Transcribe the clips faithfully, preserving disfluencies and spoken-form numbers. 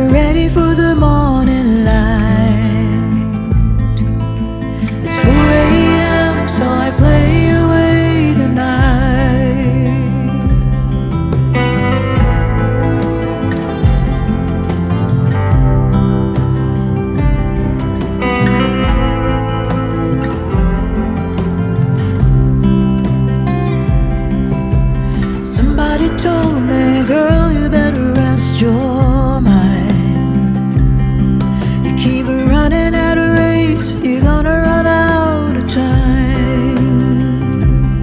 ready for the morning light. It's four a m so I play away the night. Somebody told me, girl, you better rest your mind. You keep running at a race, you're gonna run out of time.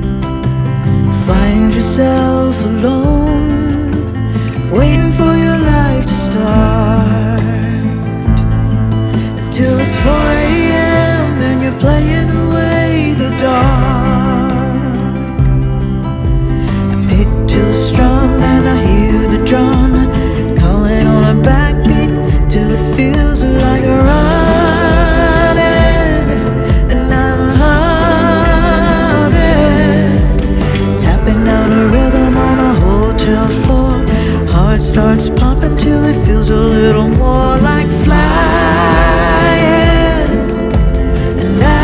Find yourself alone, waiting for your life to start, until it's four a m and you're playing away the dark. I pick till the strum and I hear the drum calling on a backbeat till it feels like a running, and I'm humming, tapping out a rhythm on a hotel floor. Heart starts pumping till it feels a little more like flying, and I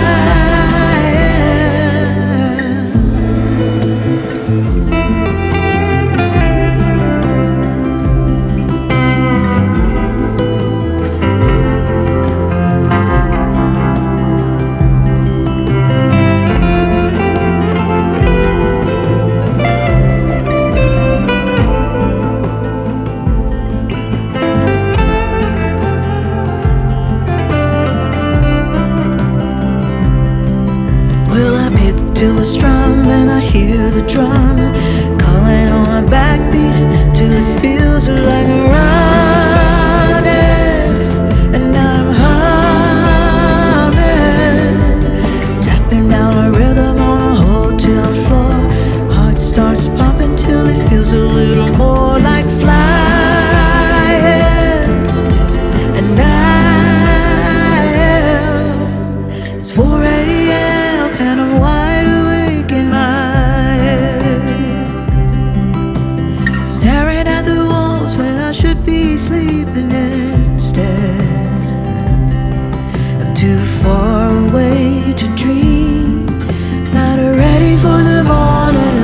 till the strum and I hear the drum calling on a backbeat till it feels like a running, and I'm humming, tapping out a rhythm on a hotel floor. Heart starts pumping till it feels a little more like flying, and I am. It's four a m and I'm wide awake in my head, staring at the walls when I should be sleeping instead. I'm too far away to dream, not ready for the morning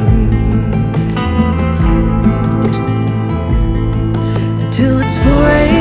light, until it's four a m